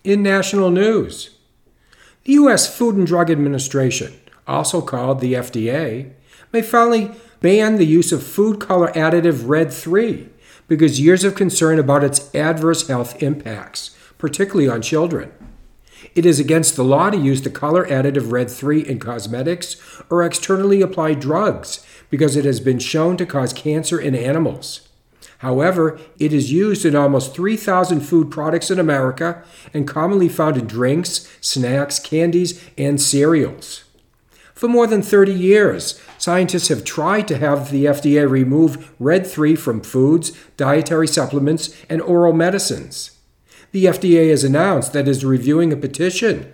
In national news, the U.S. Food and Drug Administration, also called the FDA, may finally ban the use of food color additive Red 3 because years of concern about its adverse health impacts, particularly on children. It is against the law to use the color additive Red 3 in cosmetics or externally applied drugs because it has been shown to cause cancer in animals. However, it is used in almost 3,000 food products in America and commonly found in drinks, snacks, candies, and cereals. For more than 30 years, scientists have tried to have the FDA remove Red 3 from foods, dietary supplements, and oral medicines. The FDA has announced that it is reviewing a petition,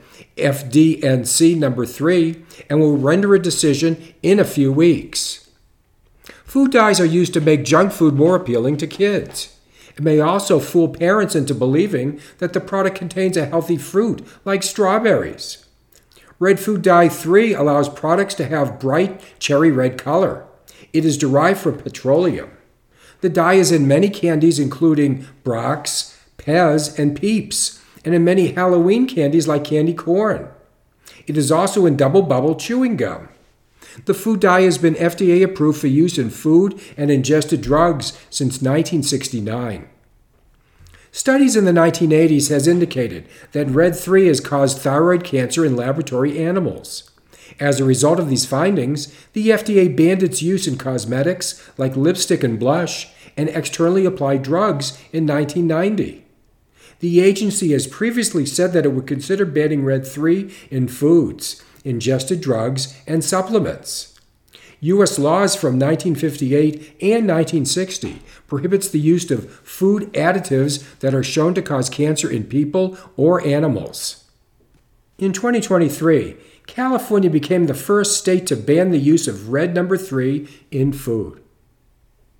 FD&C number 3, and will render a decision in a few weeks. Food dyes are used to make junk food more appealing to kids. It may also fool parents into believing that the product contains a healthy fruit, like strawberries. Red Food Dye 3 allows products to have bright cherry red color. It is derived from petroleum. The dye is in many candies including Brock's, Pez, and Peeps, and in many Halloween candies like candy corn. It is also in Double Bubble chewing gum. The food dye has been FDA approved for use in food and ingested drugs since 1969. Studies in the 1980s has indicated that Red 3 has caused thyroid cancer in laboratory animals. As a result of these findings, the FDA banned its use in cosmetics like lipstick and blush and externally applied drugs in 1990. The agency has previously said that it would consider banning Red 3 in foods, ingested drugs, and supplements. U.S. laws from 1958 and 1960 prohibits the use of food additives that are shown to cause cancer in people or animals. In 2023, California became the first state to ban the use of Red number 3 in food.